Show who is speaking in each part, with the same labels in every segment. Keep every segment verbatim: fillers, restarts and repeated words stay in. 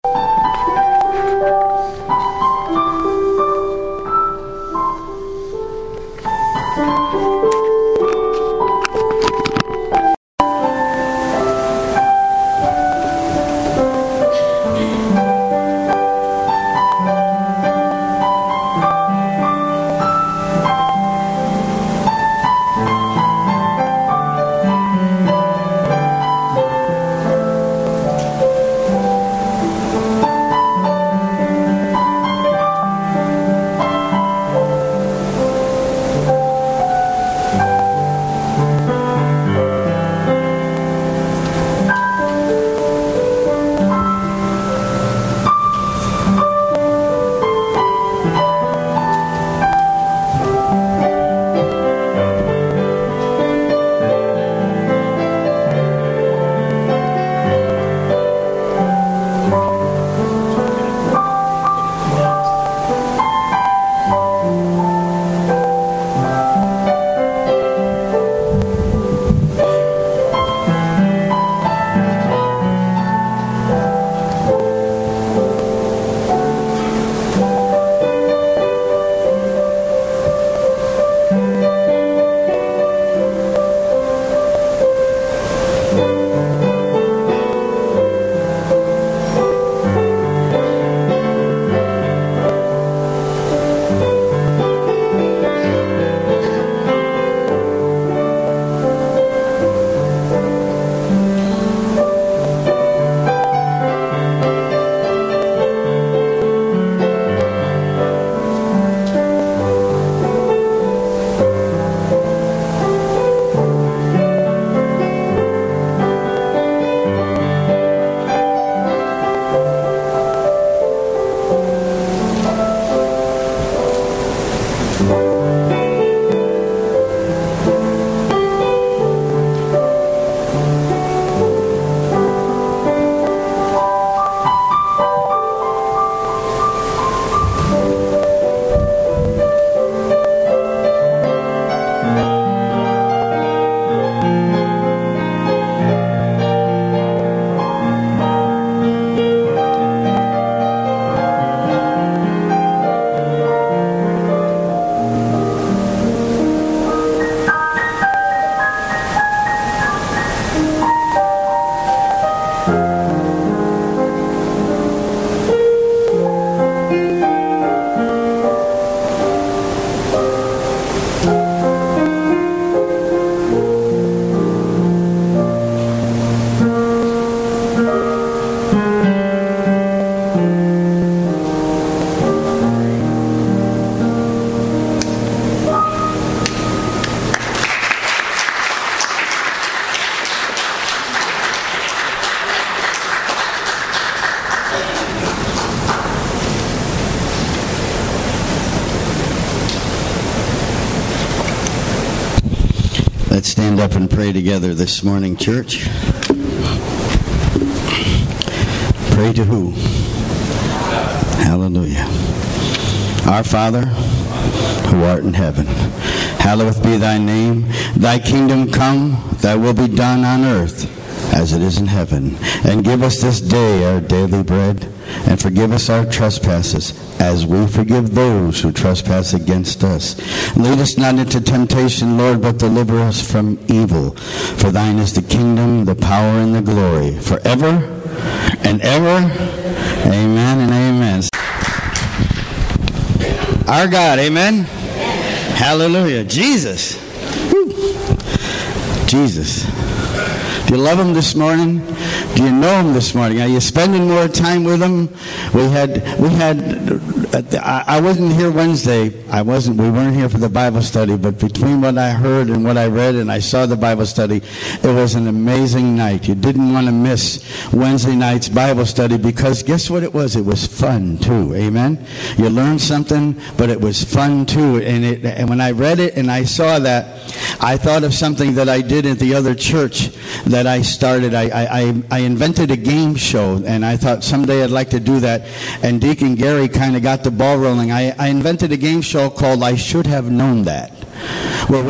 Speaker 1: Let's stand up and pray together this morning, church. Pray to who? Hallelujah. Our Father, who art in heaven, hallowed be thy name. Thy kingdom come, thy will be done on earth as it is in heaven. And give us this day our daily bread, and forgive us our trespasses, as we forgive those who trespass against us. Lead us not into temptation, Lord, but deliver us from evil. For thine is the kingdom, the power, and the glory, forever and ever. Amen and amen. Our God, amen? Hallelujah. Jesus. Woo. Jesus. Do you love him this morning? Do you know him this morning? Are you spending more time with him? We had, we had, I wasn't here Wednesday. I wasn't, we weren't here for the Bible study, but between what I heard and what I read and I saw the Bible study, it was an amazing night. You didn't want to miss Wednesday night's Bible study because guess what it was? It was fun too. Amen? You learned something, but it was fun too. And, it, and when I read it and I saw that, I thought of something that I did at the other church that I started. I, I, I invented a game show, and I thought someday I'd like to do that. And Deacon Gary kind of got the ball rolling. I, I invented a game show called I Should Have Known That, where we ask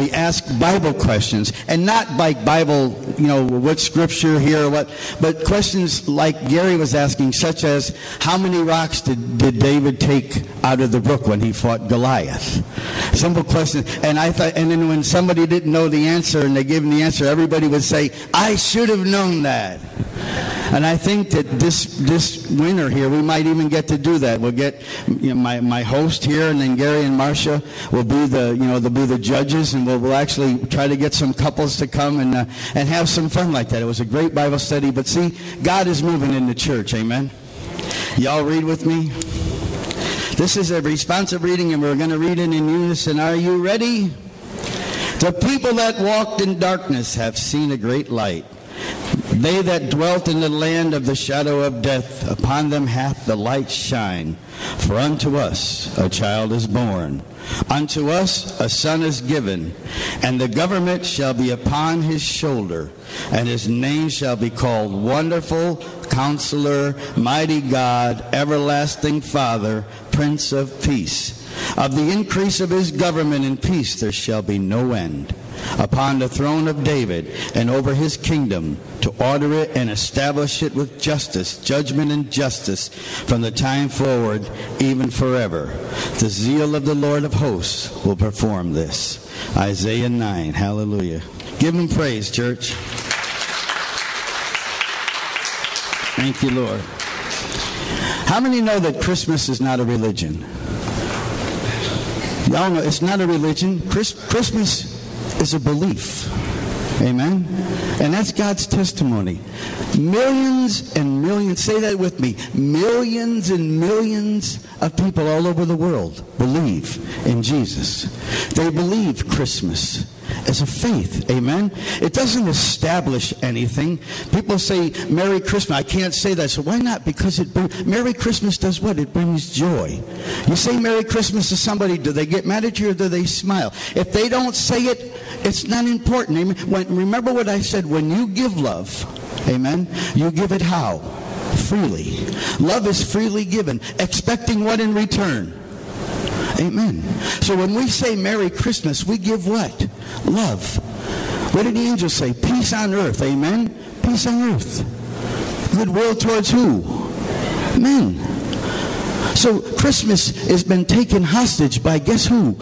Speaker 1: ask Bible questions, and not like Bible, you know, what scripture here or what, but questions like Gary was asking, such as, how many rocks did, did David take out of the brook when he fought Goliath? Simple questions. And I thought, and then when somebody didn't know the answer and they gave him the answer, everybody would say, I should have known that. And I think that this this winter here, we might even get to do that. We'll get, you know, my, my host here, and then Gary and Marcia will be the, you know, they'll be the judges, and we'll, we'll actually try to get some couples to come and uh, and have some fun like that. It was a great Bible study. But see, God is moving in the church. Amen. Y'all read with me. This is a responsive reading, and we're going to read it in unison. Are you ready? The people that walked in darkness have seen a great light. They that dwelt in the land of the shadow of death, upon them hath the light shine. For unto us a child is born, unto us a son is given, and the government shall be upon his shoulder, and his name shall be called Wonderful, Counselor, Mighty God, Everlasting Father, Prince of Peace. Of the increase of his government and peace there shall be no end, upon the throne of David and over his kingdom, to order it and establish it with justice, judgment and justice, from the time forward, even forever. The zeal of the Lord of hosts will perform this. Isaiah nine. Hallelujah. Give him praise, church. Thank you, Lord. How many know that Christmas is not a religion? Y'all know it's not a religion. Chris, Christmas is a belief. Amen? And that's God's testimony. Millions and millions, say that with me, millions and millions of people all over the world believe in Jesus. They believe Christmas as a faith. Amen? It doesn't establish anything. People say Merry Christmas. I can't say that. So why not? Because it brings, Merry Christmas does what? It brings joy. You say Merry Christmas to somebody, do they get mad at you or do they smile? If they don't say it, it's not important. Amen? When, remember what I said, when you give love, amen, you give it how? Freely. Love is freely given, expecting what in return? Amen. So when we say Merry Christmas, we give what? Love. What did the angels say? Peace on earth. Amen. Peace on earth. Goodwill towards who? Men. So Christmas has been taken hostage by, guess who?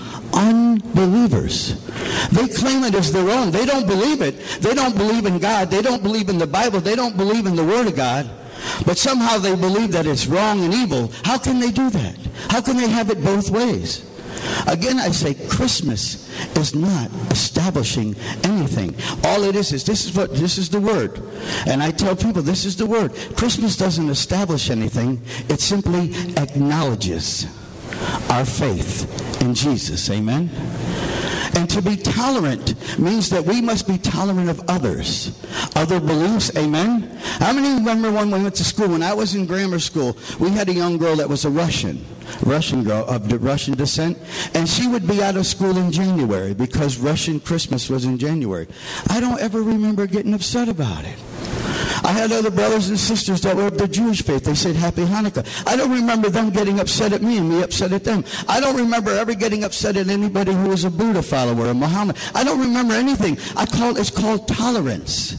Speaker 1: Unbelievers. They claim it as their own. They don't believe it. They don't believe in God. They don't believe in the Bible. They don't believe in the Word of God. But somehow they believe that it's wrong and evil. How can they do that? How can they have it both ways? Again, I say Christmas is not establishing anything. All it is is this is what this is the Word. And I tell people this is the Word. Christmas doesn't establish anything. It simply acknowledges our faith in Jesus. Amen? And to be tolerant means that we must be tolerant of others, other beliefs. Amen? How many remember when we went to school? When I was in grammar school, we had a young girl that was a Russian, Russian girl of the Russian descent, and she would be out of school in January because Russian Christmas was in January. I don't ever remember getting upset about it. I had other brothers and sisters that were of the Jewish faith. They said Happy Hanukkah. I don't remember them getting upset at me and me upset at them. I don't remember ever getting upset at anybody who was a Buddha follower or Muhammad. I don't remember anything. I call it's called tolerance.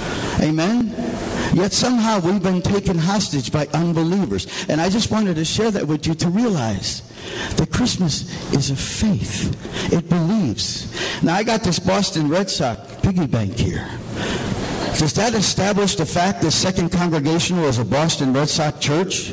Speaker 1: Amen? Yet somehow we've been taken hostage by unbelievers. And I just wanted to share that with you to realize that Christmas is a faith. It believes. Now I got this Boston Red Sox piggy bank here. Does that establish the fact that Second Congregational is a Boston Red Sox church?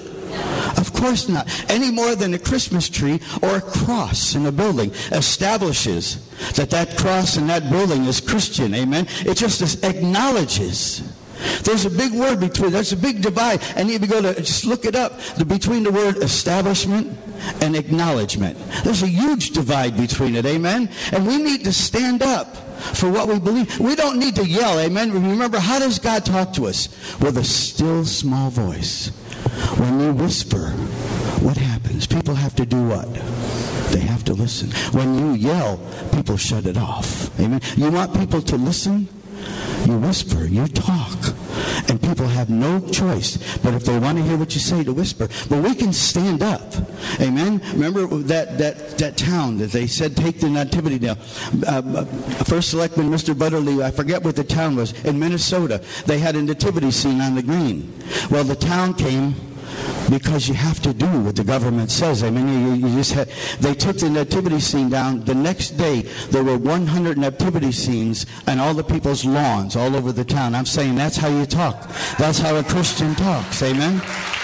Speaker 1: Of course not. Any more than a Christmas tree or a cross in a building establishes that that cross in that building is Christian. Amen? It just acknowledges. There's a big word between, there's a big divide. And if you go to, just look it up, the, between the word establishment and acknowledgement. There's a huge divide between it. Amen? And we need to stand up for what we believe. We don't need to yell. Amen? Remember, how does God talk to us? With a still small voice. When you whisper, what happens? People have to do what? They have to listen. When you yell, people shut it off. Amen? You want people to listen? You whisper, you talk. And people have no choice. But if they want to hear what you say, to whisper. But we can stand up. Amen? Remember that, that, that town that they said, take the nativity down. Uh, First Selectman Mister Butterly, I forget what the town was, in Minnesota. They had a nativity scene on the green. Well, the town came because you have to do what the government says. I mean, you, you just had, they took the nativity scene down. The next day, there were one hundred nativity scenes on all the people's lawns all over the town. I'm saying that's how you talk. That's how a Christian talks. Amen?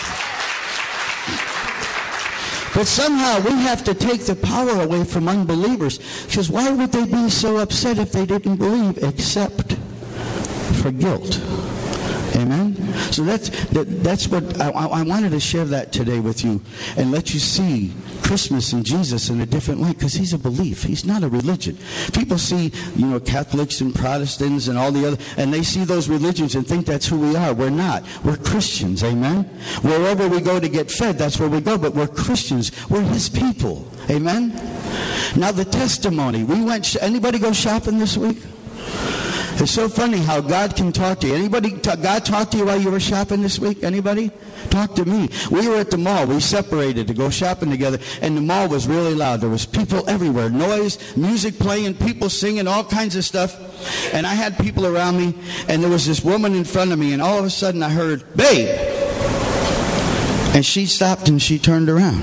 Speaker 1: But somehow we have to take the power away from unbelievers. Because why would they be so upset if they didn't believe except for guilt? Amen? So that's that, that's what I, I wanted to share that today with you and let you see Christmas and Jesus in a different way, because he's a belief. He's not a religion. People see, you know, Catholics and Protestants and all the other, and they see those religions and think that's who we are. We're not. We're Christians. Amen? Wherever we go to get fed, that's where we go, but we're Christians. We're his people. Amen? Now the testimony. We went, anybody go shopping this week? It's so funny how God can talk to you. Anybody, God talked to you while you were shopping this week? Anybody? Talk to me. We were at the mall. We separated to go shopping together, and the mall was really loud. There was people everywhere, noise, music playing, people singing, all kinds of stuff. And I had people around me, and there was this woman in front of me, and all of a sudden I heard, "Babe!" And she stopped and she turned around.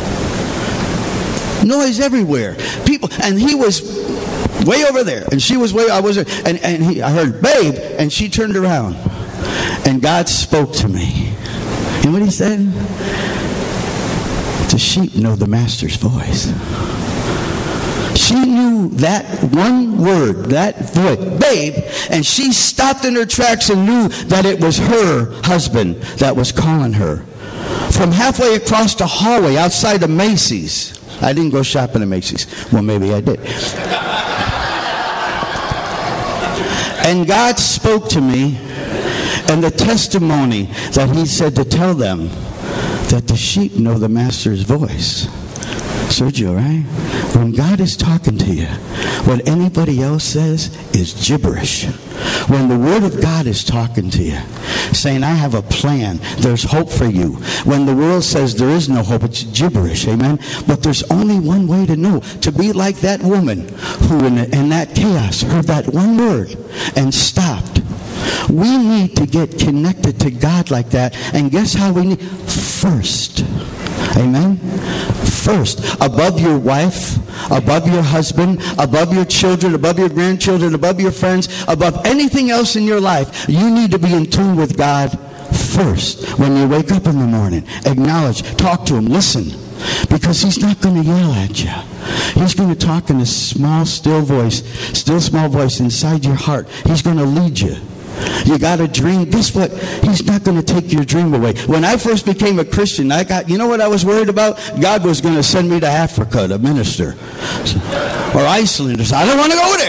Speaker 1: Noise everywhere. People, and he was way over there, and she was way, I was there, and, and he, I heard, "Babe," and she turned around, and God spoke to me. You know what he said? The sheep know the master's voice. She knew that one word, that voice, "Babe," and she stopped in her tracks and knew that it was her husband that was calling her. From halfway across the hallway outside of Macy's. I didn't go shopping at Macy's. Well, maybe I did. And God spoke to me, and the testimony that he said to tell them that the sheep know the master's voice. Sergio, right? When God is talking to you, what anybody else says is gibberish. When the Word of God is talking to you, saying, "I have a plan, there's hope for you." When the world says there is no hope, it's gibberish, amen? But there's only one way to know, to be like that woman who in, in that chaos heard that one word and stopped. We need to get connected to God like that, and guess how we need? First. Amen? First, above your wife, above your husband, above your children, above your grandchildren, above your friends, above anything else in your life, you need to be in tune with God first. When you wake up in the morning, acknowledge, talk to him, listen, because he's not going to yell at you. He's going to talk in a small, still voice, still small voice inside your heart. He's going to lead you. You got a dream. Guess what? He's not going to take your dream away. When I first became a Christian, I got, you know what I was worried about? God was going to send me to Africa to minister. Or Iceland. I don't want to go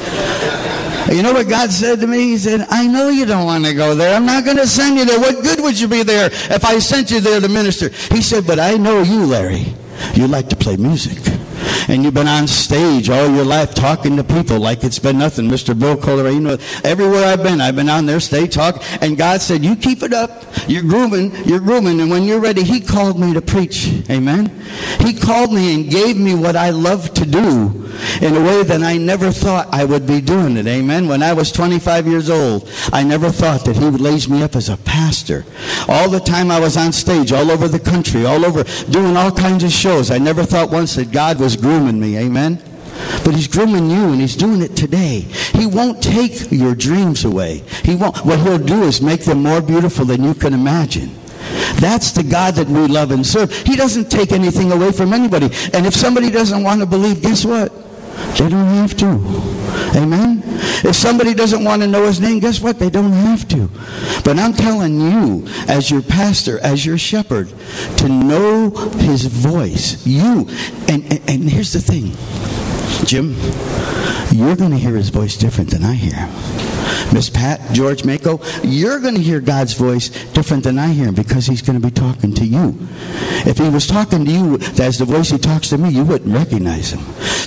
Speaker 1: there. You know what God said to me? He said, "I know you don't want to go there. I'm not going to send you there. What good would you be there if I sent you there to minister?" He said, "But I know you, Larry. You like to play music. And you've been on stage all your life talking to people like it's been nothing. Mister Bill Kohler, you know, everywhere I've been, I've been on there stage talking." And God said, "You keep it up. You're grooming. You're grooming. And when you're ready," he called me to preach. Amen? He called me and gave me what I love to do in a way that I never thought I would be doing it. Amen? When I was twenty-five years old, I never thought that he would raise me up as a pastor. All the time I was on stage, all over the country, all over, doing all kinds of shows, I never thought once that God was grooming me. Amen? But he's grooming you, and he's doing it today. He won't take your dreams away. He won't. What he'll do is make them more beautiful than you can imagine. That's the God that we love and serve. He doesn't take anything away from anybody. And if somebody doesn't want to believe, guess what? They don't have to. Amen? If somebody doesn't want to know his name, guess what? They don't have to. But I'm telling you, as your pastor, as your shepherd, to know his voice. You. And, and, and here's the thing, Jim. You're going to hear his voice different than I hear him. Miss Pat, George Mako, you're going to hear God's voice different than I hear him, because he's going to be talking to you. If he was talking to you as the voice he talks to me, you wouldn't recognize him.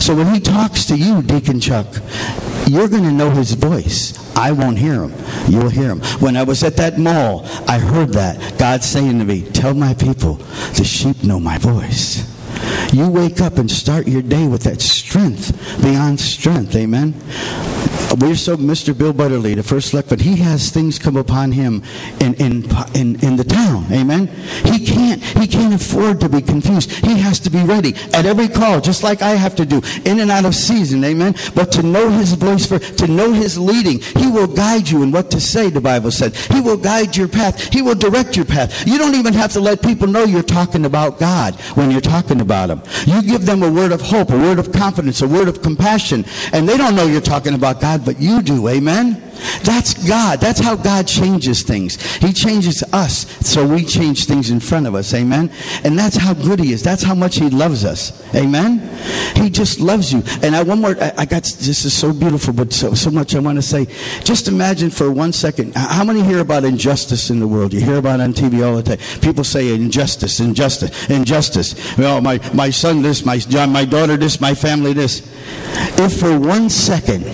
Speaker 1: So when he talks to you, Deacon Chuck, you're going to know his voice. I won't hear him. You'll hear him. When I was at that mall, I heard that. God saying to me, tell my people, the sheep know my voice. You wake up and start your day with that strength beyond strength. Amen. We're so, Mister Bill Butterly, the first selectman, he has things come upon him in, in in in the town. Amen. He can't he can't afford to be confused. He has to be ready at every call, just like I have to do, in and out of season. Amen. But to know his voice, for to know his leading, he will guide you in what to say. The Bible said he will guide your path. He will direct your path. You don't even have to let people know you're talking about God when you're talking about him. You give them a word of hope, a word of confidence, a word of compassion, and they don't know you're talking about God, but you do. Amen. That's God. That's how God changes things. He changes us so we change things in front of us. Amen. And that's how good he is. That's how much he loves us. Amen. He just loves you. And I one more I, I got this is so beautiful, but so so much I want to say. Just imagine for one second, how many hear about injustice in the world? You hear about it on T V all the time. People say injustice, injustice, injustice. Well, my, my son this, my my daughter this, my family this. If for one second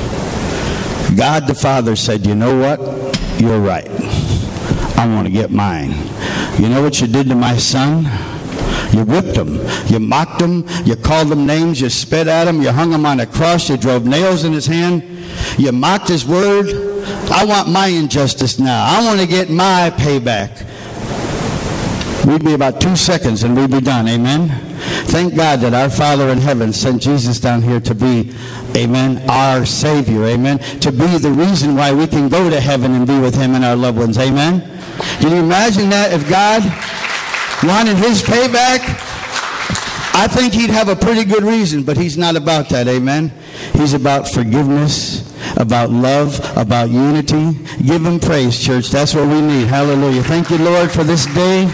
Speaker 1: God the Father said, you know what? You're right. I want to get mine. You know what you did to my son? You whipped him. You mocked him. You called him names. You spit at him. You hung him on a cross. You drove nails in his hand. You mocked his word. I want my injustice now. I want to get my payback. We'd be about two seconds and we'd be done. Amen? Thank God that our Father in heaven sent Jesus down here to be, amen, our Savior, amen, to be the reason why we can go to heaven and be with him and our loved ones, amen. Can you imagine that if God wanted his payback? I think he'd have a pretty good reason, but he's not about that, amen. He's about forgiveness, about love, about unity. Give him praise, church. That's what we need. Hallelujah. Thank you, Lord, for this day.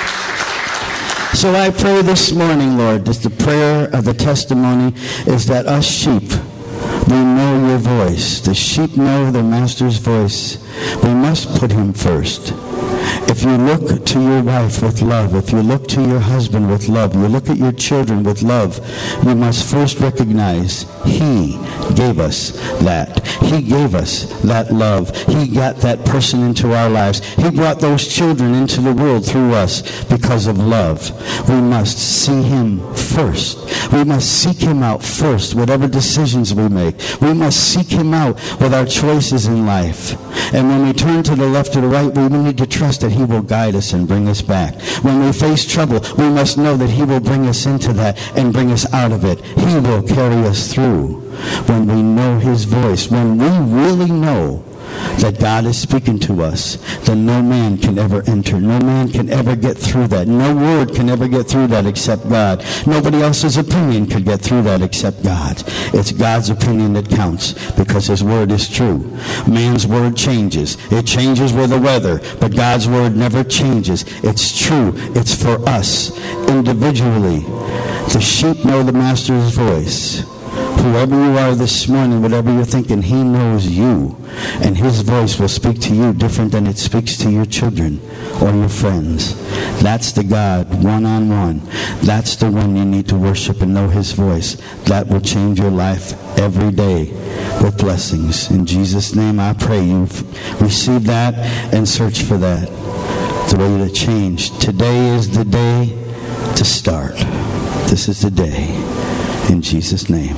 Speaker 1: So I pray this morning, Lord, that the prayer of the testimony is that us sheep, we know your voice. The sheep know their master's voice. We must put him first. If you look to your wife with love, if you look to your husband with love, you look at your children with love, you must first recognize he gave us that. He gave us that love. He got that person into our lives. He brought those children into the world through us because of love. We must see him first. We must seek him out first, whatever decisions we make. We must seek him out with our choices in life. And when we turn to the left or the right, we need to trust that he will guide us and bring us back. When we face trouble, we must know that he will bring us into that and bring us out of it. He will carry us through. When we know his voice, when we really know that God is speaking to us, then no man can ever enter. No man can ever get through that. No word can ever get through that except God. Nobody else's opinion could get through that except God. It's God's opinion that counts because his word is true. Man's word changes. It changes with the weather, but God's word never changes. It's true. It's for us individually. The sheep know the master's voice. Whoever you are this morning, whatever you're thinking, he knows you. And his voice will speak to you different than it speaks to your children or your friends. That's the God, one-on-one. That's the one you need to worship and know his voice. That will change your life every day with blessings. In Jesus' name, I pray you receive that and search for that. The way to change. Today is the day to start. This is the day. In Jesus' name.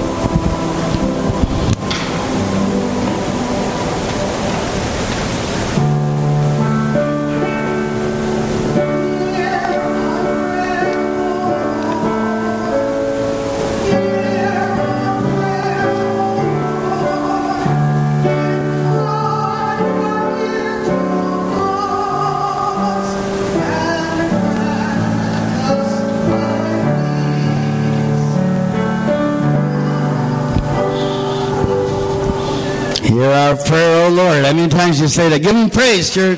Speaker 1: Hear our prayer, O Lord. How many times you say that? Give him praise, church.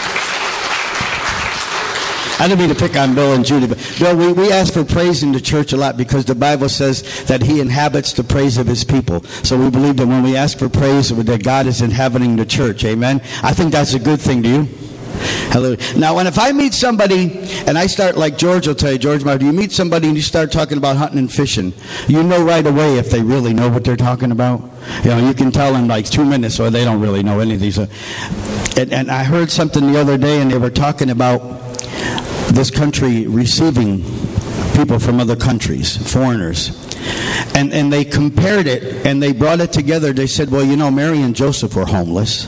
Speaker 1: I don't mean to pick on Bill and Judy, but Bill, we, we ask for praise in the church a lot because the Bible says that he inhabits the praise of his people. So we believe that when we ask for praise, that God is inhabiting the church. Amen? I think that's a good thing to you. Hallelujah. Now, when if I meet somebody and I start, like George will tell you, George Martin, you meet somebody and you start talking about hunting and fishing, you know right away if they really know what they're talking about. You know, you can tell in like two minutes or they don't really know anything. So, and, and I heard something the other day and they were talking about this country receiving people from other countries, foreigners. And, and they compared it and they brought it together. They said, well, you know, Mary and Joseph were homeless.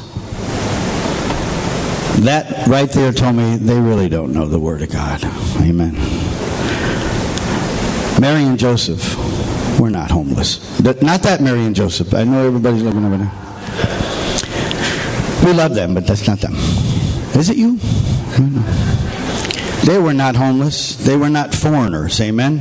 Speaker 1: That right there told me they really don't know the Word of God. Amen. Mary and Joseph were not homeless. Not that Mary and Joseph. I know everybody's looking over there. We love them, but that's not them. Is it you? They were not homeless. They were not foreigners. Amen.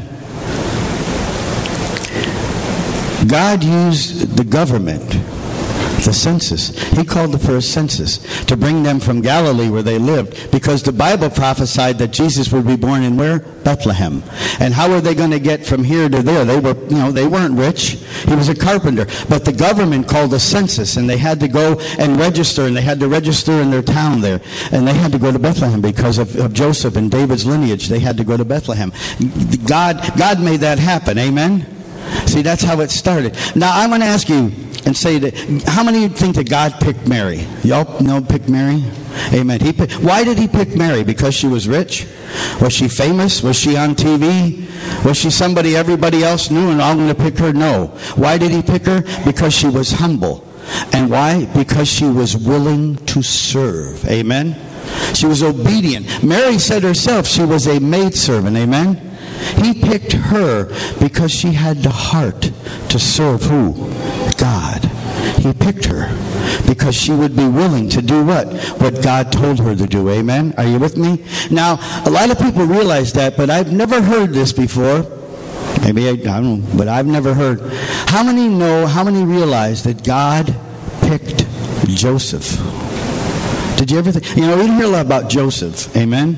Speaker 1: God used the government, the census. He called for a census to bring them from Galilee where they lived, because the Bible prophesied that Jesus would be born in where? Bethlehem. And how were they going to get from here to there? They were, you know, they weren't rich. He was a carpenter. But the government called a census, and they had to go and register, and they had to register in their town there. And they had to go to Bethlehem because of, of Joseph and David's lineage. They had to go to Bethlehem. God, God made that happen. Amen? See, that's how it started. Now, I'm going to ask you and say that, how many of you think that God picked Mary? Y'all know picked Mary? Amen. He picked, why did he pick Mary? Because she was rich? Was she famous? Was she on T V? Was she somebody everybody else knew and I'm going to pick her? No. Why did he pick her? Because she was humble. And why? Because she was willing to serve. Amen. She was obedient. Mary said herself she was a maidservant. Amen. He picked her because she had the heart to serve who? God. He picked her because she would be willing to do what? What God told her to do. Amen? Are you with me? Now, a lot of people realize that, but I've never heard this before. Maybe I, I don't know, but I've never heard. How many know, how many realize that God picked Joseph? Did you ever think? You know, we didn't hear a lot about Joseph. Amen?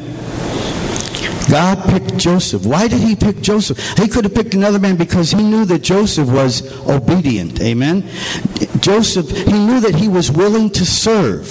Speaker 1: God picked Joseph. Why did he pick Joseph? He could have picked another man because he knew that Joseph was obedient. Amen? Joseph, he knew that he was willing to serve.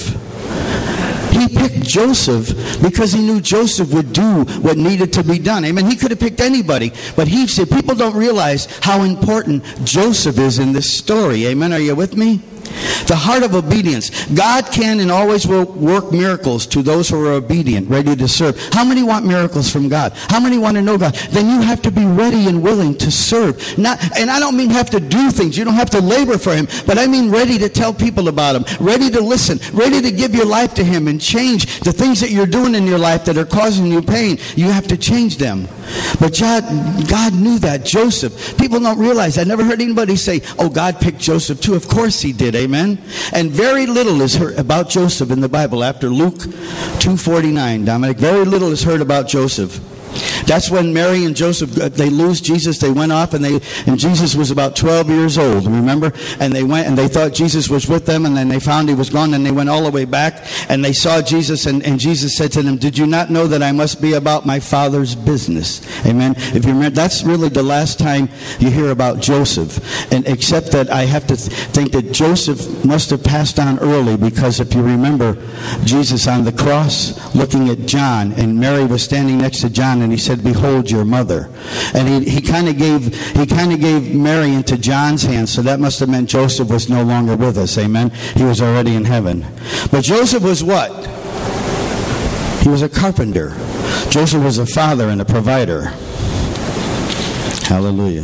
Speaker 1: He picked Joseph because he knew Joseph would do what needed to be done. Amen? He could have picked anybody. But he said, people don't realize how important Joseph is in this story. Amen? Are you with me? The heart of obedience. God can and always will work miracles to those who are obedient, ready to serve. How many want miracles from God? How many want to know God? Then you have to be ready and willing to serve. Not, and I don't mean have to do things. You don't have to labor for Him. But I mean ready to tell people about Him. Ready to listen. Ready to give your life to Him and change the things that you're doing in your life that are causing you pain. You have to change them. But God, God knew that. Joseph. People don't realize. I never heard anybody say, oh, God picked Joseph too. Of course He did. Amen. And very little is heard about Joseph in the Bible after Luke two forty-nine, Dominic. Very little is heard about Joseph. That's when Mary and Joseph, they lose Jesus. They went off, and they and Jesus was about twelve years old, remember? And they went, and they thought Jesus was with them, and then they found He was gone, and they went all the way back, and they saw Jesus, and, and Jesus said to them, did you not know that I must be about my Father's business? Amen. If you remember, that's really the last time you hear about Joseph, and except that I have to th- think that Joseph must have passed on early, because if you remember Jesus on the cross looking at John, and Mary was standing next to John, and He said, behold your mother. And he, he kind of gave he kind of gave Mary into John's hands, so that must have meant Joseph was no longer with us. Amen. He was already in heaven. But Joseph was what? He was a carpenter. Joseph was a father and a provider. Hallelujah.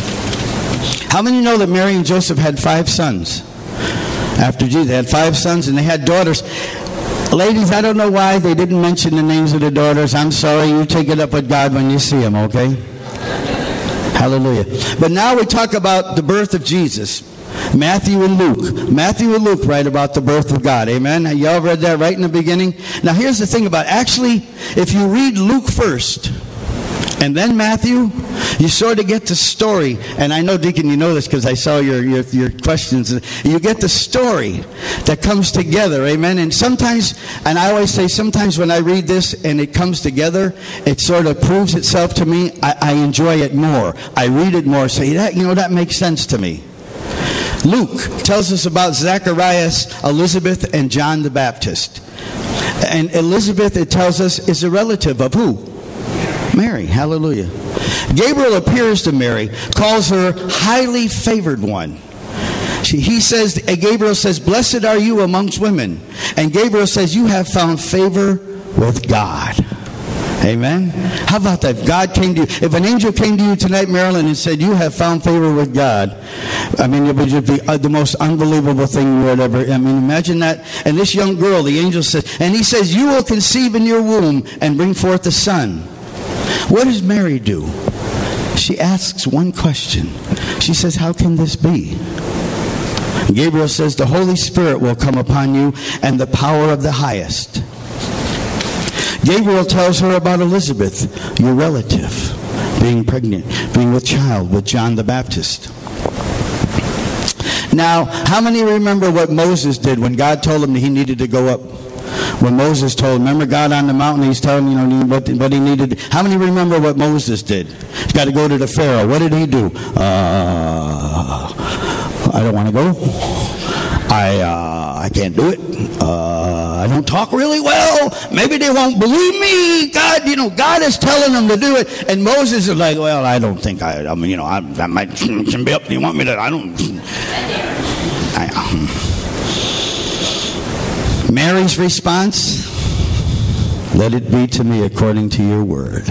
Speaker 1: How many know that Mary and Joseph had five sons? After Jesus, they had five sons, and they had daughters. Ladies, I don't know why they didn't mention the names of the daughters. I'm sorry. You take it up with God when you see them, okay? Hallelujah. But now we talk about the birth of Jesus. Matthew and Luke. Matthew and Luke write about the birth of God. Amen? Y'all read that right in the beginning? Now here's the thing about it. Actually, if you read Luke first and then Matthew, you sort of get the story. And I know, Deacon, you know this because I saw your, your your questions. You get the story that comes together. Amen. And sometimes, and I always say, sometimes when I read this and it comes together, it sort of proves itself to me. I, I enjoy it more. I read it more. Say, that, you know, that makes sense to me. Luke tells us about Zacharias, Elizabeth, and John the Baptist. And Elizabeth, it tells us, is a relative of who? Mary. Hallelujah. Gabriel appears to Mary, calls her highly favored one. She, he says, Gabriel says, blessed are you amongst women. And Gabriel says, you have found favor with God. Amen. How about that? God came to you. If an angel came to you tonight, Marilyn, and said, you have found favor with God, I mean, it would just be the most unbelievable thing you would ever, I mean, imagine that. And this young girl, the angel says, and he says, you will conceive in your womb and bring forth a son. What does Mary do? She asks one question. She says, how can this be? Gabriel says, the Holy Spirit will come upon you and the power of the highest. Gabriel tells her about Elizabeth, your relative, being pregnant, being with child with John the Baptist. Now, how many remember what Moses did when God told him that he needed to go up? When Moses told him, remember God on the mountain, he's telling you know what, what he needed. How many remember what Moses did? He's got to go to the Pharaoh. What did he do? Uh, I don't want to go. I uh, I can't do it. Uh, I don't talk really well. Maybe they won't believe me. God, you know, God is telling them to do it. And Moses is like, well, I don't think I, I mean, you know, I, I might can be up. You want me to, I don't. I, um, Mary's response, let it be to me according to your word.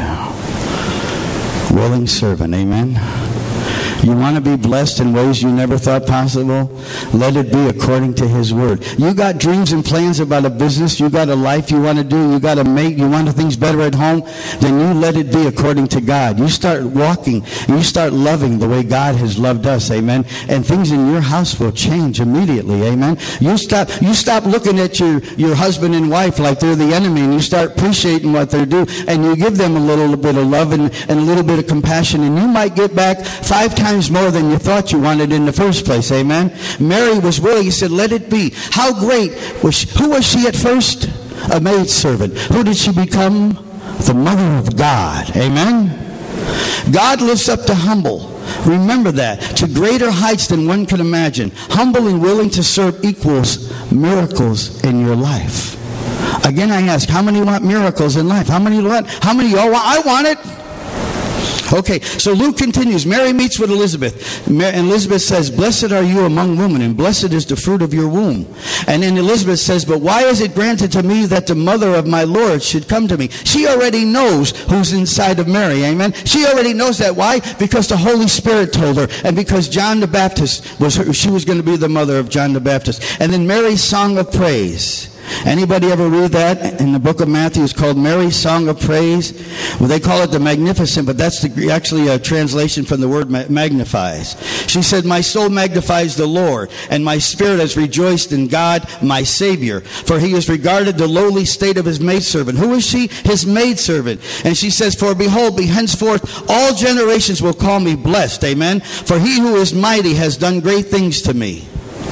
Speaker 1: Willing servant, amen. You want to be blessed in ways you never thought possible? Let it be according to his word. You got dreams and plans about a business. You got a life you want to do. You got to make, you want things better at home. Then you let it be according to God. You start walking. You start loving the way God has loved us. Amen. And things in your house will change immediately. Amen. You stop, you stop looking at your, your husband and wife like they're the enemy, and you start appreciating what they do, and you give them a little bit of love and, and a little bit of compassion, and you might get back five times more than you thought you wanted in the first place. Amen. Mary was willing. He said, let it be. How great was she? Who was she at first? A maidservant. Who did she become? The mother of God. Amen. God lifts up the humble. Remember that. To greater heights than one can imagine. Humble and willing to serve equals miracles in your life. Again, I ask, how many want miracles in life? How many want? How many y'all want? I want it. Okay, so Luke continues. Mary meets with Elizabeth. And Elizabeth says, blessed are you among women, and blessed is the fruit of your womb. And then Elizabeth says, but why is it granted to me that the mother of my Lord should come to me? She already knows who's inside of Mary, amen? She already knows that. Why? Because the Holy Spirit told her, and because John the Baptist was her, she was going to be the mother of John the Baptist. And then Mary's song of praise. Anybody ever read that in the book of Matthew? It's called Mary's Song of Praise. Well, they call it the Magnificent, but that's the, actually a translation from the word magnifies. She said, my soul magnifies the Lord, and my spirit has rejoiced in God, my Savior, for he has regarded the lowly state of his maidservant. Who is she? His maidservant. And she says, for behold, be henceforth all generations will call me blessed. Amen. For he who is mighty has done great things to me.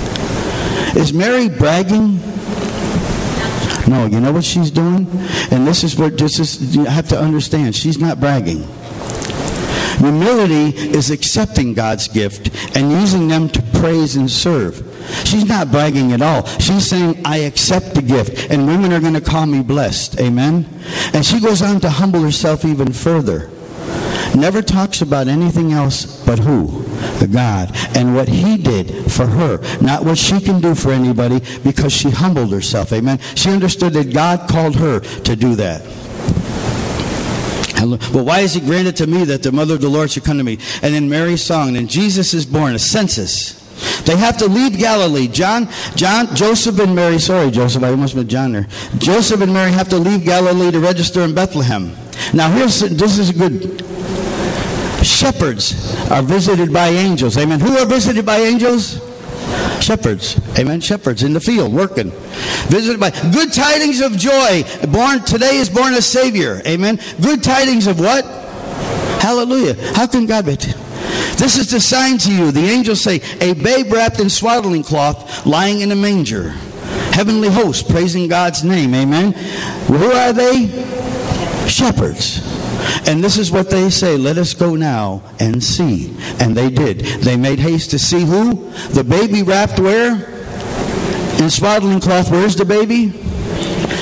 Speaker 1: Is Mary bragging? No, you know what she's doing? And this is what this is, you have to understand. She's not bragging. Humility is accepting God's gift and using them to praise and serve. She's not bragging at all. She's saying, I accept the gift, and women are going to call me blessed. Amen? And she goes on to humble herself even further. Never talks about anything else but who? The God. And what he did for her. Not what she can do for anybody, because she humbled herself. Amen. She understood that God called her to do that. Well, why is it granted to me that the mother of the Lord should come to me? And then Mary's song. And Jesus is born. A census. They have to leave Galilee. John, John, Joseph and Mary. Sorry, Joseph. I almost met John there. Joseph and Mary have to leave Galilee to register in Bethlehem. Now, here's this is a good... Shepherds are visited by angels. Amen. Who are visited by angels? Shepherds. Amen. Shepherds in the field working. Visited by good tidings of joy. Born today is born a Savior. Amen. Good tidings of what? Hallelujah. How can God be? This is the sign to you. The angels say, a babe wrapped in swaddling cloth, lying in a manger. Heavenly hosts praising God's name. Amen. Who are they? Shepherds. And this is what they say, let us go now and see. And they did. They made haste to see who? The baby wrapped where? In swaddling cloth. Where's the baby?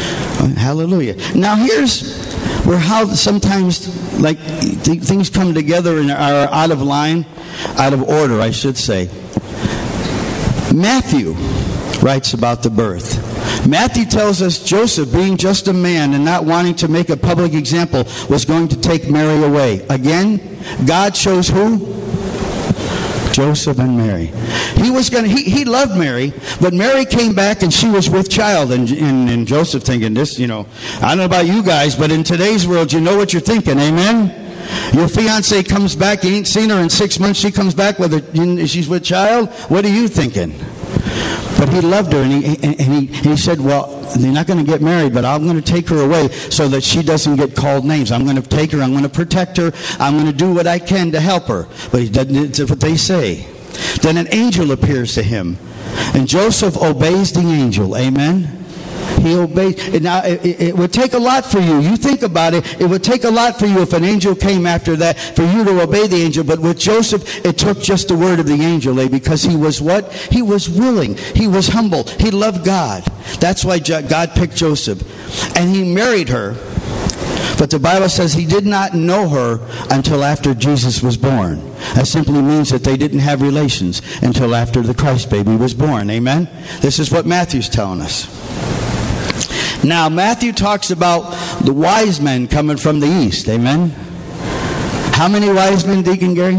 Speaker 1: Hallelujah. Now here's where how sometimes like th- things come together and are out of line, out of order, I should say. Matthew writes about the birth. Matthew tells us Joseph, being just a man and not wanting to make a public example, was going to take Mary away. Again, God chose who? Joseph and Mary. He was going. He, he loved Mary, but Mary came back and she was with child. And, and, and Joseph thinking this, you know, I don't know about you guys, but in today's world, you know what you're thinking. Amen? Your fiance comes back, you ain't seen her in six months, she comes back with her, she's with child. What are you thinking? But he loved her, and he, and he, and he said, well, they're not going to get married, but I'm going to take her away so that she doesn't get called names. I'm going to take her, I'm going to protect her, I'm going to do what I can to help her. But he doesn't, it's what they say. Then an angel appears to him, and Joseph obeys the angel. Amen? He obeyed. Now, it, it would take a lot for you. You think about it. It would take a lot for you if an angel came after that, for you to obey the angel. But with Joseph, it took just the word of the angel, eh? Because he was what? He was willing. He was humble. He loved God. That's why God picked Joseph. And he married her. But the Bible says he did not know her until after Jesus was born. That simply means that they didn't have relations until after the Christ baby was born. Amen? This is what Matthew's telling us. Now, Matthew talks about the wise men coming from the east. Amen? How many wise men, Deacon Gary?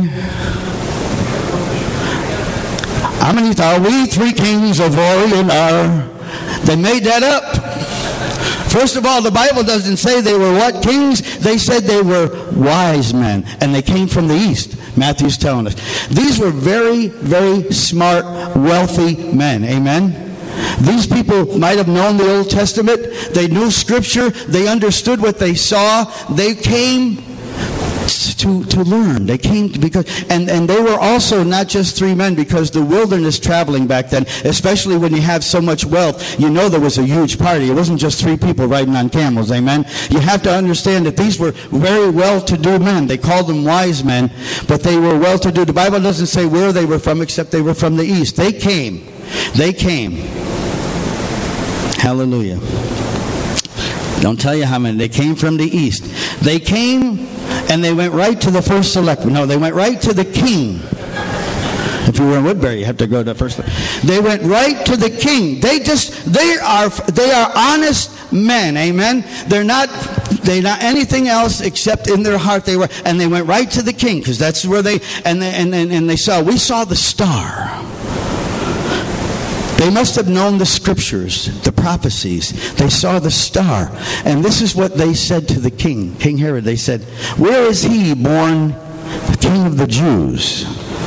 Speaker 1: How many thought we three kings of Orient are? They made that up. First of all, the Bible doesn't say they were what? Kings? They said they were wise men, and they came from the east. Matthew's telling us. These were very, very smart, wealthy men. Amen? These people might have known the Old Testament. They knew Scripture. They understood what they saw. They came to to learn. They came to because, and, and they were also not just three men, because the wilderness traveling back then, especially when you have so much wealth, you know there was a huge party. It wasn't just three people riding on camels. Amen? You have to understand that these were very well-to-do men. They called them wise men, but they were well-to-do. The Bible doesn't say where they were from, except they were from the east. They came. They came. Hallelujah. Don't tell you how many. They came from the east. They came and they went right to the first selectman. No, they went right to the king. If you were in Woodbury, you have to go to the first. They went right to the king. They just, they are, they are honest men. Amen. They're not, they're not anything else except in their heart they were. And they went right to the king, because that's where they, and they, and, and, and they saw, we saw the star. They must have known the scriptures, the prophecies. They saw the star. And this is what they said to the king, King Herod. They said, where is he born, the king of the Jews?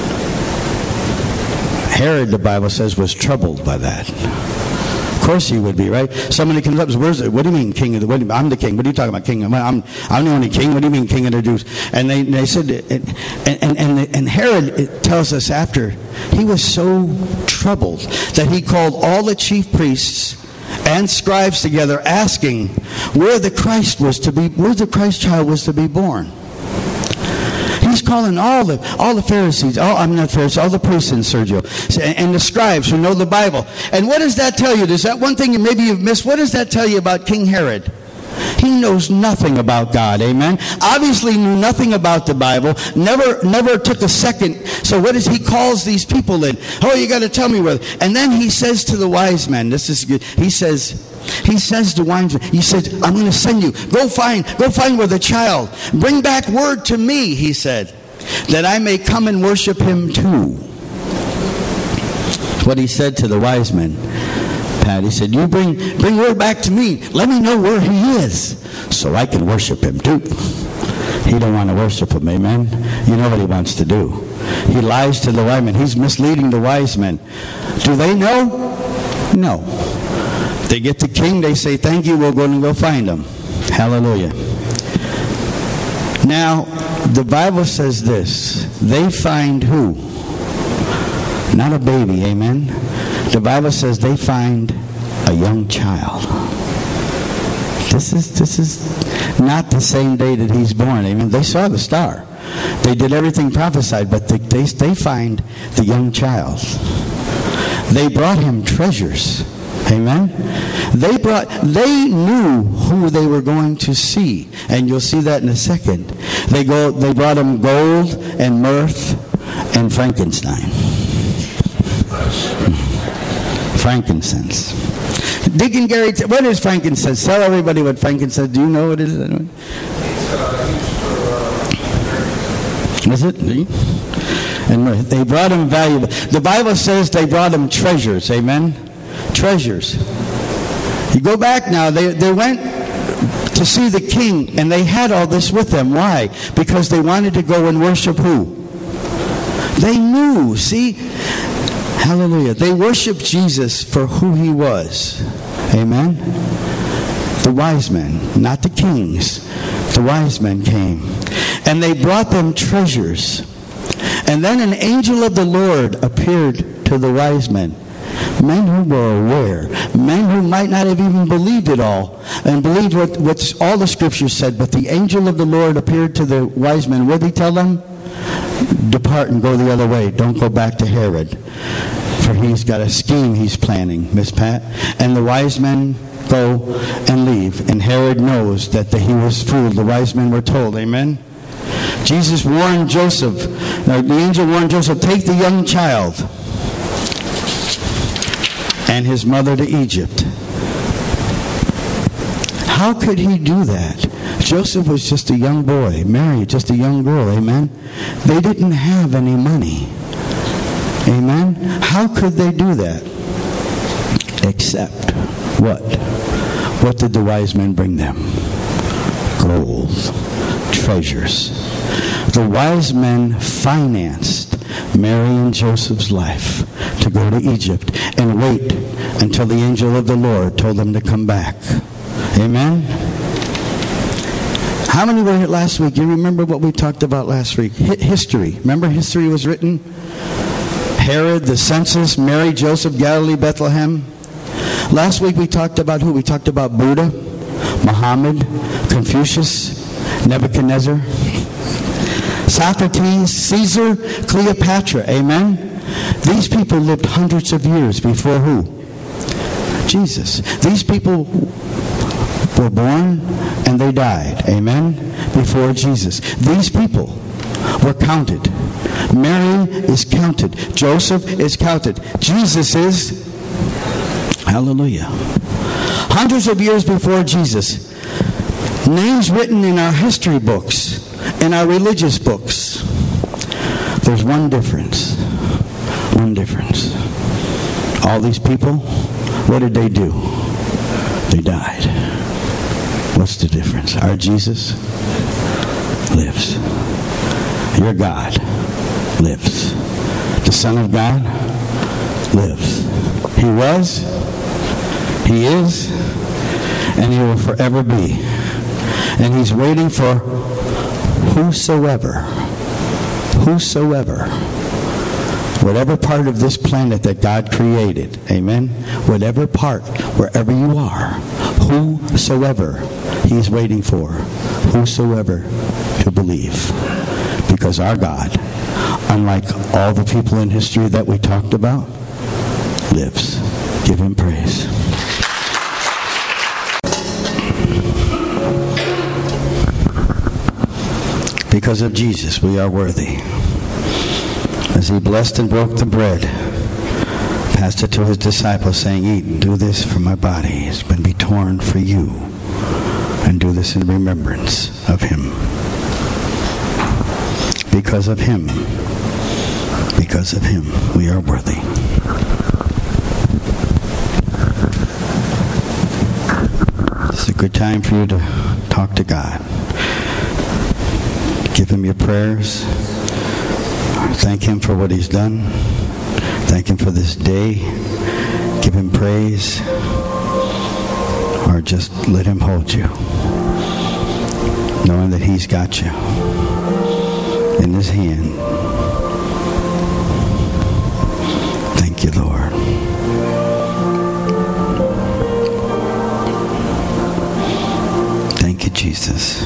Speaker 1: Herod, the Bible says, was troubled by that. Of course he would be, right? Somebody comes up and says, where's it? What do you mean, king of the, what do you, I'm the king. What are you talking about, king? I'm, I'm, I'm the only king. What do you mean, king of the Jews? And they, they said, and, and, and, and Herod, it tells us after, he was so troubled that he called all the chief priests and scribes together, asking where the Christ was to be, where the Christ child was to be born. He's calling all the all the Pharisees, all, I'm not Pharisees, all the priests in Sergio, and the scribes who know the Bible. And what does that tell you? Does that one thing maybe you've missed? What does that tell you about King Herod? He knows nothing about God, amen? Obviously knew nothing about the Bible, never never took a second. So what is he calls these people in? Oh, you got to tell me where. And then he says to the wise men, this is good. He says, he says to wise men, he said, I'm going to send you. Go find, go find where the child. Bring back word to me, he said, that I may come and worship him too. What he said to the wise men. Pat, he said, you bring bring word back to me. Let me know where he is so I can worship him too. He don't want to worship him, amen? You know what he wants to do. He lies to the wise men. He's misleading the wise men. Do they know? No. They get the king, they say, thank you, we're going to go find him. Hallelujah. Now, the Bible says this. They find who? Not a baby, amen? The Bible says they find a young child. This is this is not the same day that he's born. Amen. They saw the star. They did everything prophesied, but they, they, they find the young child. They brought him treasures. Amen? They brought, they knew who they were going to see. And you'll see that in a second. They go, they brought him gold and mirth and frankincense. Frankincense. Deacon Gary, what is frankincense? Tell everybody what frankincense. Do you know what it is? Is it? And they brought him valuable. The Bible says they brought him treasures. Amen? Treasures. You go back now. They, they went to see the king, and they had all this with them. Why? Because they wanted to go and worship who? They knew. See? Hallelujah. They worshiped Jesus for who he was. Amen? The wise men, not the kings. The wise men came. And they brought them treasures. And then an angel of the Lord appeared to the wise men. Men who were aware. Men who might not have even believed it all. And believed what what's all the scriptures said. But the angel of the Lord appeared to the wise men. What did he tell them? Depart and go the other way. Don't go back to Herod. For he's got a scheme he's planning, Miss Pat. And the wise men go and leave. And Herod knows that the, he was fooled. The wise men were told. Amen? Jesus warned Joseph. Uh, the angel warned Joseph, take the young child and his mother to Egypt. How could he do that? Joseph was just a young boy, Mary just a young girl, amen? They didn't have any money, amen? How could they do that? Except what? What did the wise men bring them? Gold, treasures. The wise men financed Mary and Joseph's life to go to Egypt and wait until the angel of the Lord told them to come back. Amen? How many were here last week? You remember what we talked about last week? Hi- history. Remember history was written? Herod, the census, Mary, Joseph, Galilee, Bethlehem. Last week we talked about who? We talked about Buddha, Muhammad, Confucius, Nebuchadnezzar, Socrates, Caesar, Cleopatra. Amen? These people lived hundreds of years before who? Jesus. These people were born and they died. Amen? Before Jesus. These people were counted. Mary is counted. Joseph is counted. Jesus is, hallelujah, hundreds of years before Jesus. Names written in our history books, in our religious books. There's one difference. One difference. All these people, what did they do? They died. What's the difference? Our Jesus lives. Your God lives. The Son of God lives. He was, he is, and he will forever be. And he's waiting for whosoever, whosoever, whatever part of this planet that God created, amen, whatever part, wherever you are, whosoever he's waiting for, whosoever to believe. Because our God, unlike all the people in history that we talked about, lives. Give him praise. Because of Jesus, we are worthy. As he blessed and broke the bread, passed it to his disciples, saying, eat and do this for my body. It's been be torn for you. And do this in remembrance of him. Because of him, because of him, we are worthy. It's a good time for you to talk to God. Give him your prayers. Thank him for what he's done. Thank him for this day. Give him praise. Or just let him hold you. Knowing that he's got you in his hand. Thank you, Lord. Thank you, Jesus.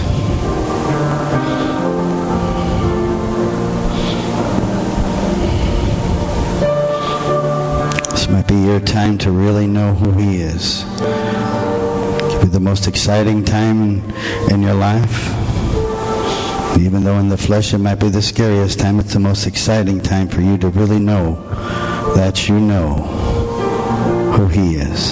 Speaker 1: This might be your your time to really know who He is. It could be the most exciting time in, in your life. Even though in the flesh it might be the scariest time, it's the most exciting time for you to really know that you know who He is.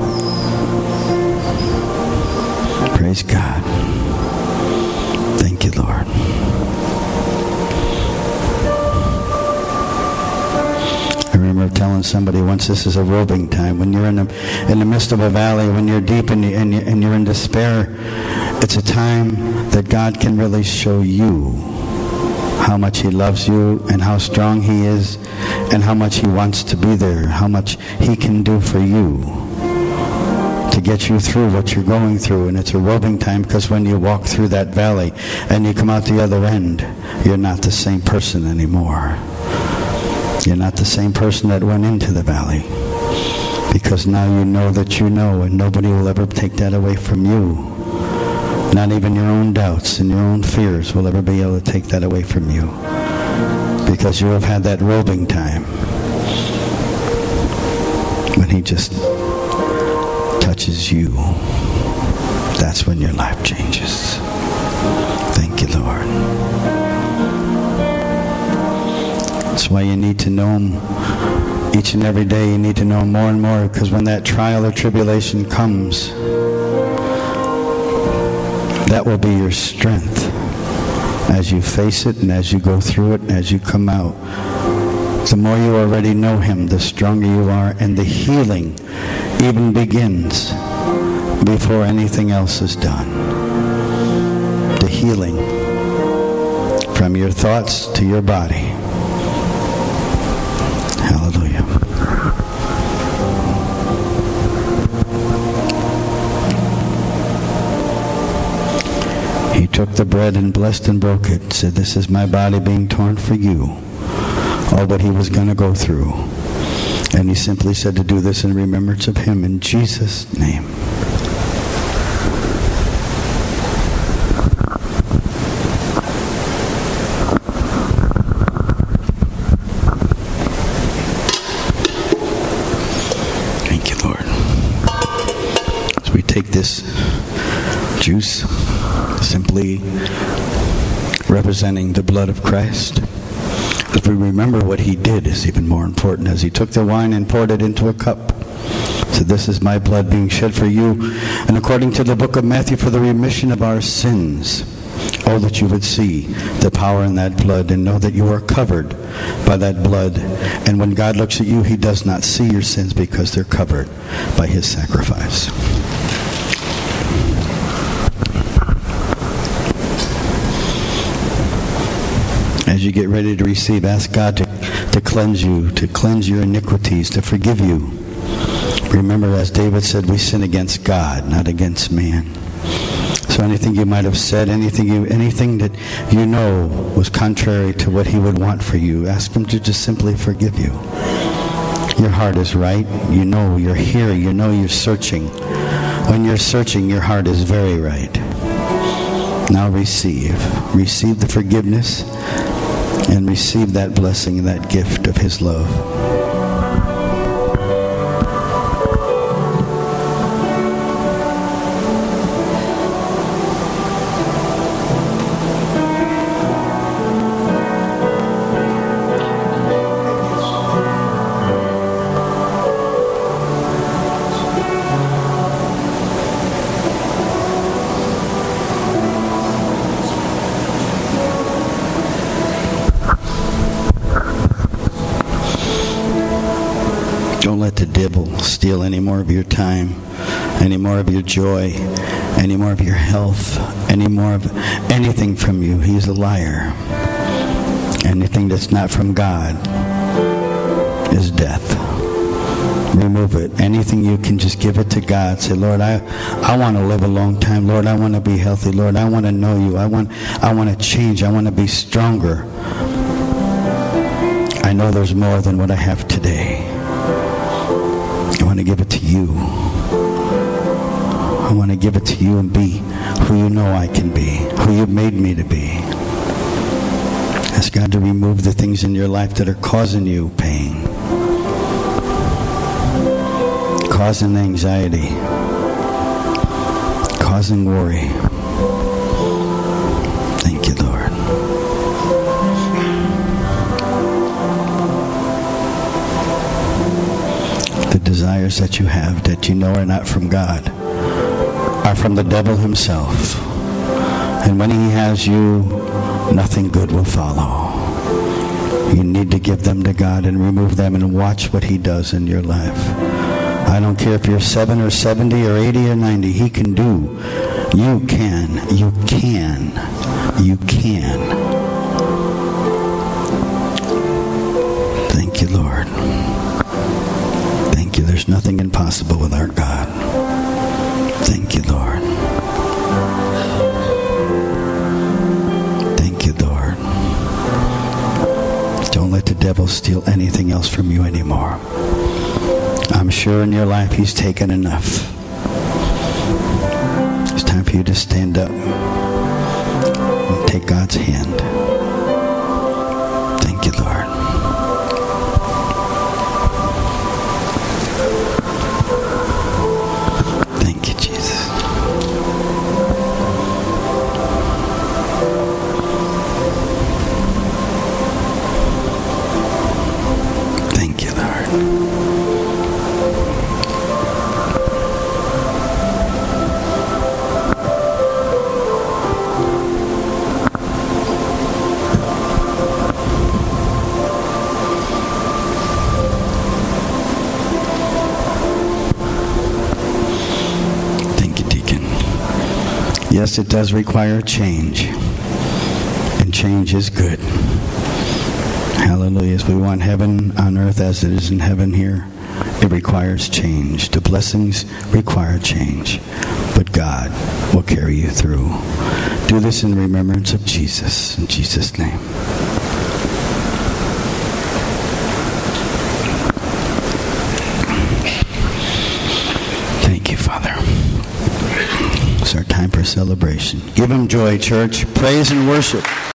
Speaker 1: Praise God. Thank you, Lord. I remember telling somebody once, this is a robing time. When you're in the, in the midst of a valley, when you're deep and, you, and, you, and you're in despair, it's a time that God can really show you how much He loves you and how strong He is and how much He wants to be there, how much He can do for you to get you through what you're going through. And it's a robing time, because when you walk through that valley and you come out the other end, you're not the same person anymore. You're not the same person that went into the valley, because now you know that you know, and nobody will ever take that away from you. Not even your own doubts and your own fears will ever be able to take that away from you, because you have had that robing time when He just touches you. That's when your life changes. Thank you, Lord. That's why you need to know Him each and every day. You need to know Him more and more, because when that trial or tribulation comes, that will be your strength as you face it and as you go through it and as you come out. The more you already know Him, the stronger you are, and the healing even begins before anything else is done. The healing from your thoughts to your body. Hallelujah. He took the bread and blessed and broke it, said, "This is my body being torn for you." All that He was going to go through. And He simply said to do this in remembrance of Him, in Jesus' name. Thank you, Lord. As we take this juice, simply representing the blood of Christ, as we remember what He did is even more important. As He took the wine and poured it into a cup, said, "This is my blood being shed for you, and according to the book of Matthew, for the remission of our sins." Oh, that you would see the power in that blood and know that you are covered by that blood. And when God looks at you, He does not see your sins, because they're covered by His sacrifice. As you get ready to receive, ask God to, to cleanse you, to cleanse your iniquities, to forgive you. Remember, as David said, we sin against God, not against man. So anything you might have said, anything you, anything that you know was contrary to what He would want for you, ask Him to just simply forgive you. Your heart is right. You know you're here. You know you're searching. When you're searching, your heart is very right. Now receive. Receive the forgiveness and receive that blessing and that gift of His love. Don't let the devil steal any more of your time, any more of your joy, any more of your health, any more of anything from you. He's a liar. Anything that's not from God is death. Remove it. Anything you can, just give it to God. Say, "Lord, I, I want to live a long time. Lord, I want to be healthy. Lord, I want to know you. I want, I want to change. I want to be stronger. I know there's more than what I have today. I want to give it to you. I want to give it to you and be who you know I can be, who you've made me to be." Ask God to remove the things in your life that are causing you pain. causing anxiety, causing worry. Thank you, Lord. The desires that you have that you know are not from God are from the devil himself. And when he has you, nothing good will follow. You need to give them to God and remove them and watch what he does in your life. I don't care if you're seven or seventy or eighty or ninety. He can do. You can. You can. You can. Thank you, Lord. Thank you. There's nothing impossible with our God. Thank you, Lord. Thank you, Lord. Don't let the devil steal anything else from you anymore. I'm sure in your life he's taken enough. It's time for you to stand up and take God's hand. Thank you, Lord. Thank you, Jesus. Thank you, Lord. Yes, it does require change. And change is good. Hallelujah. As we want heaven on earth as it is in heaven here, it requires change. The blessings require change. But God will carry you through. Do this in remembrance of Jesus. In Jesus' name. Thank you, Father. It's our time for celebration. Give him joy, church. Praise and worship.